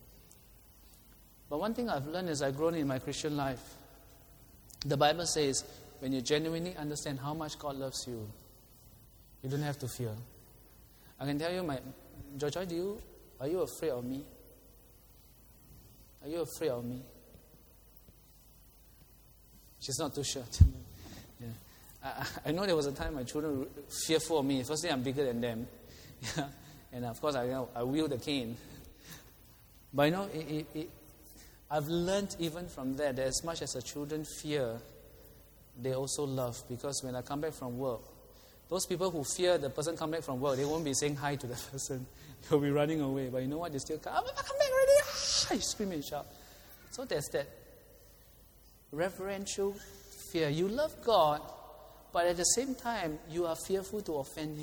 But one thing I've learned as I've grown in my Christian life, the Bible says, when you genuinely understand how much God loves you, you don't have to fear. I can tell you, my Joy, do you are you afraid of me? Are you afraid of me? She's not too sure. yeah. I, I know there was a time my children were fearful of me. Firstly, I'm bigger than them. Yeah. And of course, I, you know, I wield the cane. But you know, it, it, it, I've learned even from that, that as much as the children fear, they also love. Because when I come back from work, those people who fear the person come back from work, they won't be saying hi to the person. They'll be running away. But you know what? They still come, oh, Papa, come back already. Ah! You scream and shout. So there's that reverential fear. You love God, but at the same time, you are fearful to offend Him.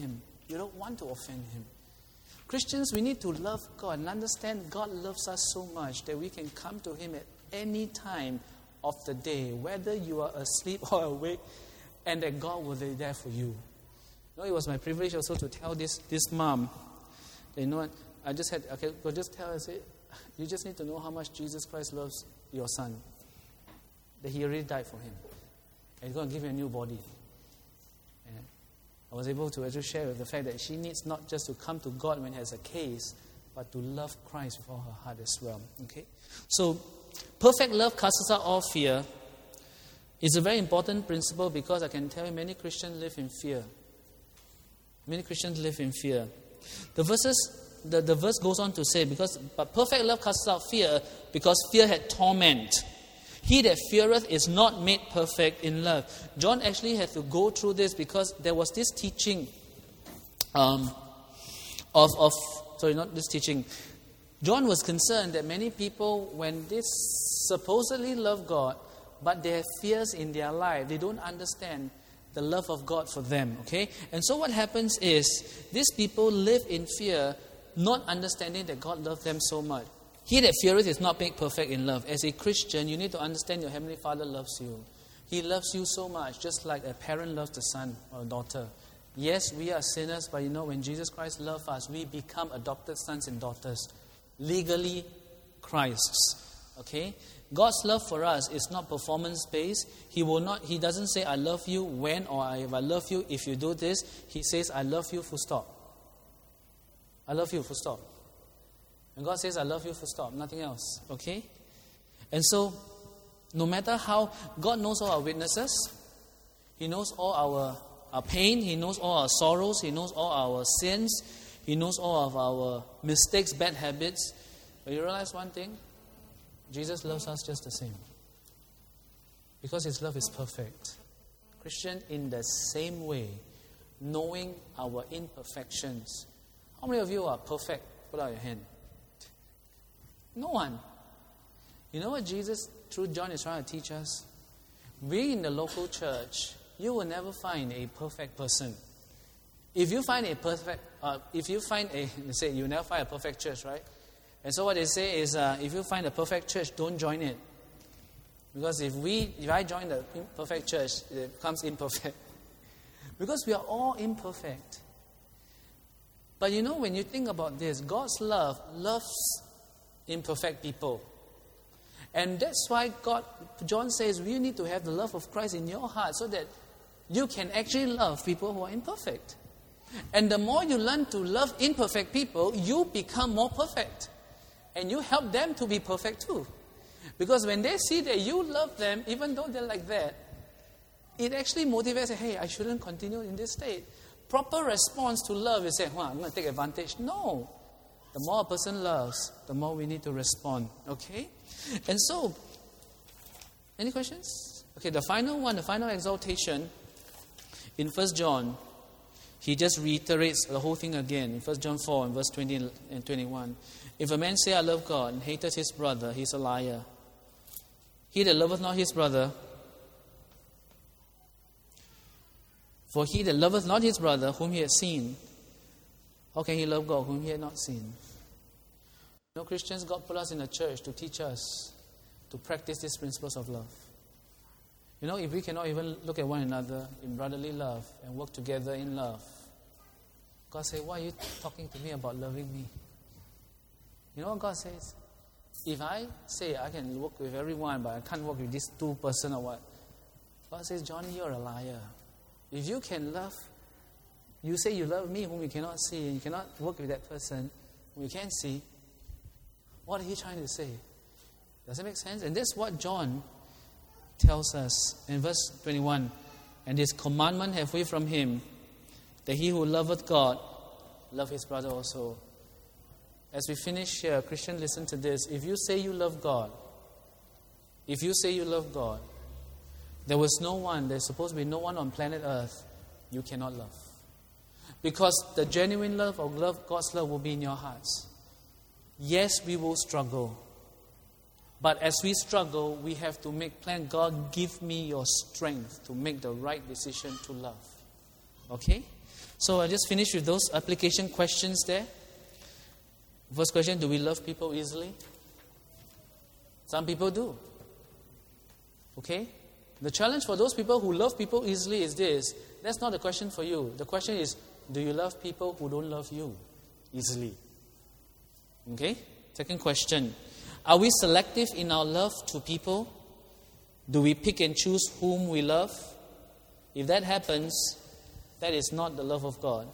You don't want to offend Him. Christians, we need to love God and understand God loves us so much that we can come to Him at any time of the day, whether you are asleep or awake, and that God will be there for you. You know, it was my privilege also to tell this, this mom, that, you know what, I just had, okay, go just tell her, say, you just need to know how much Jesus Christ loves your son. That He already died for him. And He's going to give you a new body. And I was able to actually share with the fact that she needs not just to come to God when has a case, but to love Christ with all her heart as well. Okay? So, perfect love casts out all fear. It's a very important principle because I can tell you many Christians live in fear. Many Christians live in fear. The verses, the, the verse goes on to say, because but perfect love casts out fear, because fear had torment. He that feareth is not made perfect in love. John actually had to go through this because there was this teaching um, of, of, sorry, not this teaching. John was concerned that many people, when they supposedly love God, but they have fears in their life, they don't understand the love of God for them, okay? And so what happens is, these people live in fear, not understanding that God loves them so much. He that feareth is not made perfect in love. As a Christian, you need to understand your Heavenly Father loves you. He loves you so much, just like a parent loves the son or daughter. Yes, we are sinners, but you know, when Jesus Christ loves us, we become adopted sons and daughters. Legally, Christ's. Okay? God's love for us is not performance-based. He will not. He doesn't say, I love you when, or if I love you if you do this. He says, I love you, full stop. I love you, full stop. And God says, I love you, full stop. Nothing else. Okay? And so, no matter how, God knows all our weaknesses. He knows all our, our pain. He knows all our sorrows. He knows all our sins. He knows all of our mistakes, bad habits. But you realize one thing? Jesus loves us just the same. Because His love is perfect. Christian, in the same way, knowing our imperfections. How many of you are perfect? Put out your hand. No one. You know what Jesus, through John, is trying to teach us? We in the local church, you will never find a perfect person. If you find a perfect, uh, if you find a, they say you never find a perfect church, right? And so what they say is, uh, if you find a perfect church, don't join it. Because if we, if I join the perfect church, it becomes imperfect. Because we are all imperfect. But you know, when you think about this, God's love loves imperfect people. And that's why God, John says, we need to have the love of Christ in your heart so that you can actually love people who are imperfect. And the more you learn to love imperfect people, you become more perfect. And you help them to be perfect too. Because when they see that you love them, even though they're like that, it actually motivates, hey, I shouldn't continue in this state. Proper response to love is saying, well, I'm going to take advantage. No. The more a person loves, the more we need to respond. Okay? And so, any questions? Okay, the final one, the final exaltation in First John, he just reiterates the whole thing again in First John four and verse twenty and twenty-one. If a man say, I love God, and hateth his brother, he is a liar. He that loveth not his brother, for he that loveth not his brother, whom he hath seen, how can he love God, whom he hath not seen? You know, Christians, God put us in the church to teach us to practice these principles of love. You know, if we cannot even look at one another in brotherly love and work together in love, God says, why are you talking to me about loving me? You know what God says? If I say I can work with everyone, but I can't work with this two person or what? God says, Johnny, you're a liar. If you can love, you say you love me whom you cannot see, and you cannot work with that person whom you can't see, what are you trying to say? Does it make sense? And that's what John tells us in verse twenty-one. And this commandment have we from him, that he who loveth God, love his brother also. As we finish here, Christian, listen to this. If you say you love God, if you say you love God, there was no one, there's supposed to be no one on planet Earth you cannot love. Because the genuine love or love, God's love will be in your hearts. Yes, we will struggle. But as we struggle, we have to make plan. God, give me your strength to make the right decision to love. Okay? So I just finished with those application questions there. First question, do we love people easily? Some people do. Okay? The challenge for those people who love people easily is this. That's not the question for you. The question is, do you love people who don't love you easily? Okay? Second question. Are we selective in our love to people? Do we pick and choose whom we love? If that happens, that is not the love of God.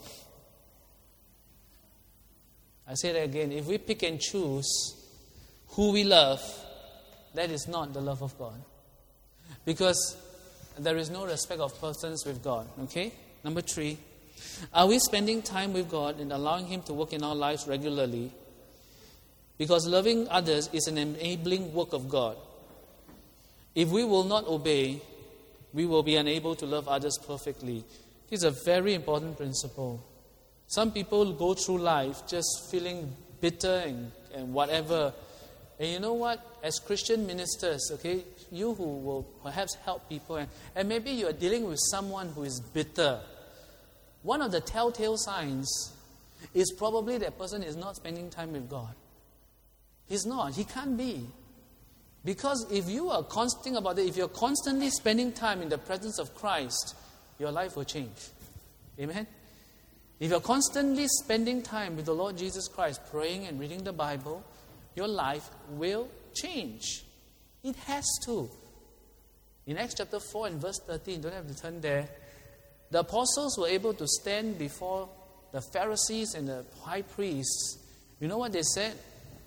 I say that again. If we pick and choose who we love, that is not the love of God. Because there is no respect of persons with God. Okay? Number three. Are we spending time with God and allowing Him to work in our lives regularly? Because loving others is an enabling work of God. If we will not obey, we will be unable to love others perfectly. It's a very important principle. Some people go through life just feeling bitter and, and whatever. And you know what? As Christian ministers, okay, you who will perhaps help people, and, and maybe you are dealing with someone who is bitter. One of the telltale signs is probably that person is not spending time with God. He's not. He can't be. Because if you are constantly about it, if you're constantly spending time in the presence of Christ, your life will change. Amen? If you're constantly spending time with the Lord Jesus Christ, praying and reading the Bible, your life will change. It has to. In Acts chapter four and verse thirteen, don't have to turn there, the apostles were able to stand before the Pharisees and the high priests. You know what they said?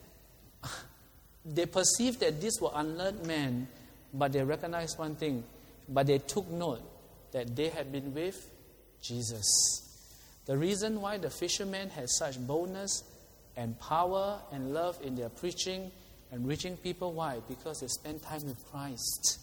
They perceived that these were unlearned men, but they recognized one thing. But they took note that they had been with Jesus. The reason why the fishermen had such boldness and power and love in their preaching and reaching people, why? Because they spent time with Christ.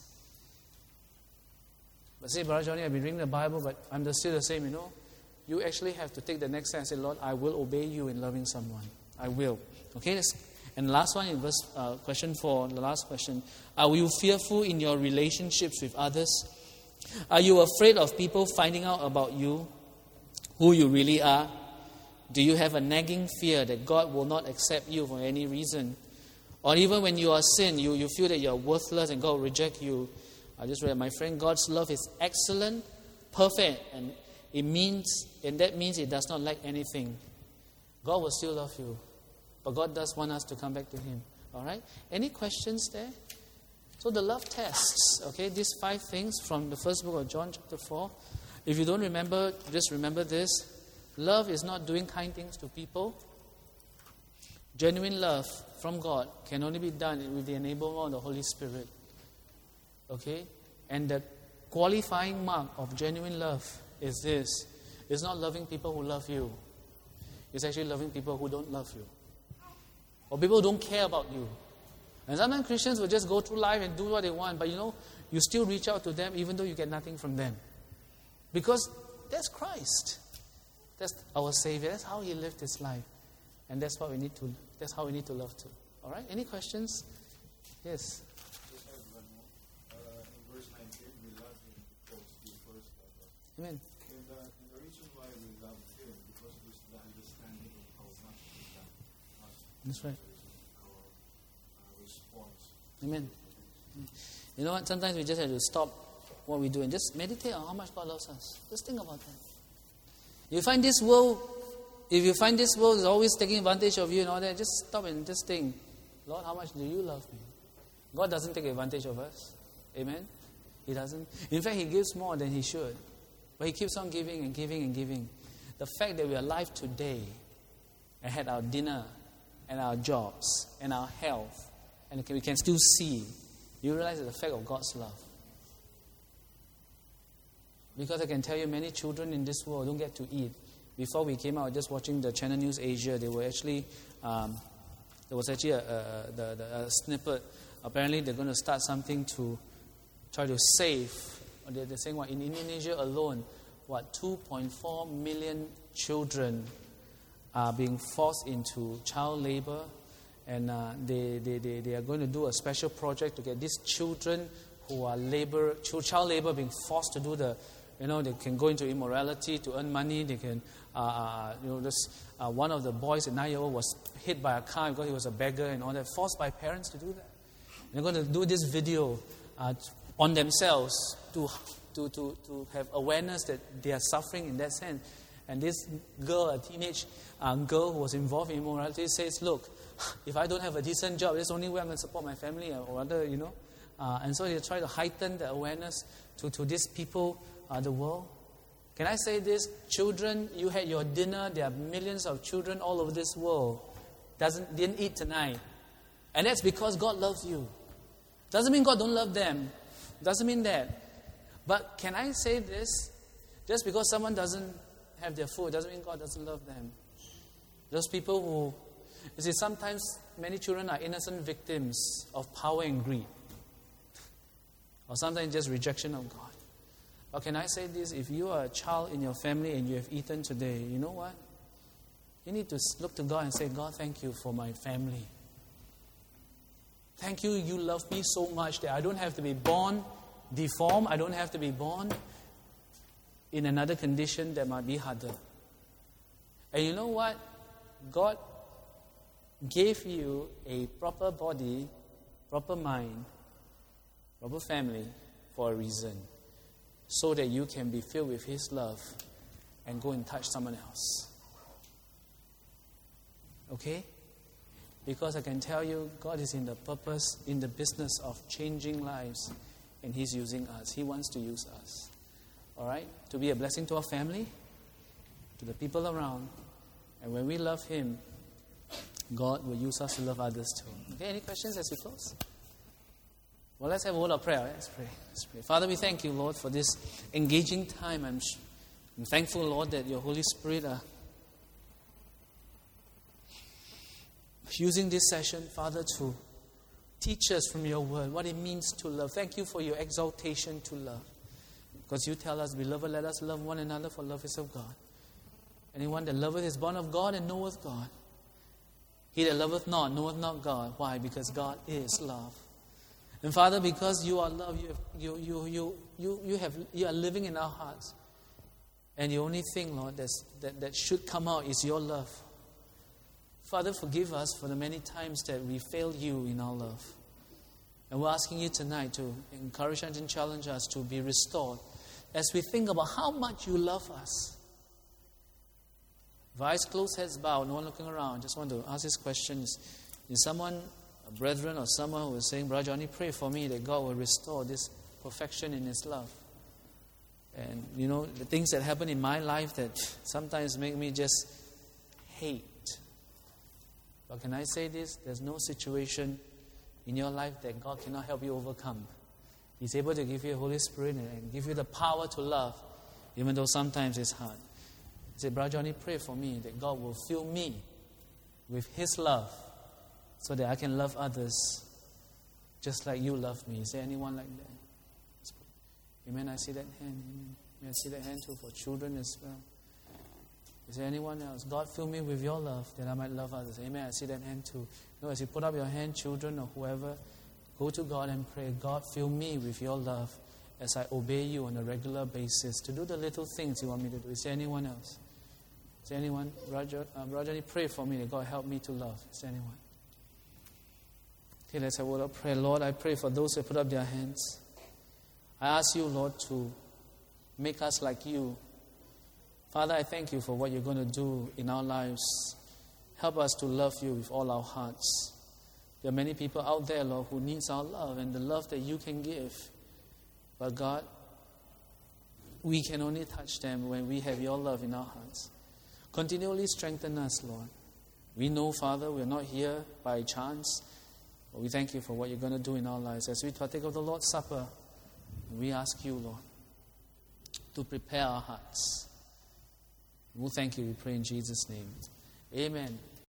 But say, Brother Johnny, I've been reading the Bible, but I'm still the same, you know. You actually have to take the next step and say, Lord, I will obey you in loving someone. I will. Okay, let's And the last one, in verse uh, question four, the last question. Are you fearful in your relationships with others? Are you afraid of people finding out about you, who you really are? Do you have a nagging fear that God will not accept you for any reason? Or even when you are sin, you, you feel that you are worthless and God will reject you. I just read, my friend, God's love is excellent, perfect, and it means, and that means it does not lack anything. God will still love you. But God does want us to come back to Him. All right? Any questions there? So the love tests, okay? These five things from the first book of John, chapter four. If you don't remember, just remember this. Love is not doing kind things to people. Genuine love from God can only be done with the enablement of the Holy Spirit. Okay? And the qualifying mark of genuine love is this. It's not loving people who love you. It's actually loving people who don't love you. Or people who don't care about you. And sometimes Christians will just go through life and do what they want, but you know, you still reach out to them even though you get nothing from them. Because that's Christ. That's our Savior. That's how He lived His life. And that's what we need to that's how we need to love too. Alright? Any questions? Yes. Just add one more. Uh, in verse nineteen, we love Him because He first loved us. Amen. And, uh, and the reason why we love Him, because of this, the understanding of how much He loved us. That's right. Our, our response. Amen. You know what? Sometimes we just have to stop what we do and just meditate on how much God loves us. Just think about that. You find this world, if you find this world is always taking advantage of you and all that, just stop and just think, Lord, how much do you love me? God doesn't take advantage of us. Amen? He doesn't. In fact, He gives more than He should. But He keeps on giving and giving and giving. The fact that we are alive today and had our dinner and our jobs and our health and we can still see, you realize the fact of God's love. Because I can tell you, many children in this world don't get to eat. Before we came out, just watching the Channel News Asia, they were actually, um, there was actually a, a, the, the, a snippet. Apparently, they're going to start something to try to save. They're, they're saying, what, in Indonesia alone, what, two point four million children are being forced into child labor. And uh, they, they, they, they are going to do a special project to get these children who are labor, child labor being forced to do the you know, they can go into immorality to earn money. They can, uh, uh, you know, this uh, one of the boys, a nine-year-old, was hit by a car because he was a beggar and all that, forced by parents to do that. They're going to do this video uh, on themselves to, to, to, to have awareness that they are suffering in that sense. And this girl, a teenage uh, girl who was involved in immorality, says, look, if I don't have a decent job, that's the only way I'm going to support my family or other, you know. Uh, and so they try to heighten the awareness to, to these people, uh, the world. Can I say this? Children, you had your dinner. There are millions of children all over this world doesn't didn't eat tonight. And that's because God loves you. Doesn't mean God don't love them. Doesn't mean that. But can I say this? Just because someone doesn't have their food doesn't mean God doesn't love them. Those people who, you see, sometimes many children are innocent victims of power and greed. Or sometimes just rejection of God. But can I say this? If you are a child in your family and you have eaten today, you know what? You need to look to God and say, God, thank you for my family. Thank you, you love me so much that I don't have to be born deformed. I don't have to be born in another condition that might be harder. And you know what? God gave you a proper body, proper mind, proper family for a reason. So that you can be filled with His love and go and touch someone else. Okay? Because I can tell you, God is in the purpose, in the business of changing lives. And He's using us. He wants to use us. All right? To be a blessing to our family, to the people around. And when we love Him, God will use us to love others too. Okay, any questions as we close? Well, let's have a word of prayer. Let's pray. Let's pray. Father, we thank you, Lord, for this engaging time. I'm, sh- I'm thankful, Lord, that your Holy Spirit are using this session, Father, to teach us from your word what it means to love. Thank you for your exaltation to love. Because you tell us, beloved, let us love one another, for love is of God. Anyone that loveth is born of God and knoweth God. He that loveth not knoweth not God. Why? Because God is love. And Father, because you are love, you have, you, you, you, you, you, have, you are living in our hearts. And the only thing, Lord, that's, that, that should come out is your love. Father, forgive us for the many times that we failed you in our love. And we're asking you tonight to encourage us and challenge us to be restored as we think about how much you love us. With eyes closed, heads bowed, no one looking around. Just want to ask this question. Is, is someone, a brethren or someone who is saying, Brother Johnny, pray for me that God will restore this perfection in His love. And, you know, the things that happen in my life that sometimes make me just hate. But can I say this? There's no situation in your life that God cannot help you overcome. He's able to give you the Holy Spirit and give you the power to love, even though sometimes it's hard. He said, Brother Johnny, pray for me that God will fill me with His love so that I can love others just like you love me. Is there anyone like that? Amen. I see that hand. Amen. May I see that hand too for children as well. Is there anyone else? God, fill me with your love that I might love others. Amen. I see that hand too. You know, as you put up your hand, children or whoever, go to God and pray, God, fill me with your love as I obey you on a regular basis to do the little things you want me to do. Is there anyone else? Is there anyone? Roger, uh, Roger, pray for me that God help me to love. Is there anyone? Okay, let's have a word of prayer. Lord, I pray for those who put up their hands. I ask you, Lord, to make us like you. Father, I thank you for what you're going to do in our lives. Help us to love you with all our hearts. There are many people out there, Lord, who needs our love and the love that you can give. But God, we can only touch them when we have your love in our hearts. Continually strengthen us, Lord. We know, Father, we're not here by chance. But we thank you for what you're going to do in our lives. As we partake of the Lord's Supper, we ask you, Lord, to prepare our hearts. We'll thank you, we pray in Jesus' name. Amen.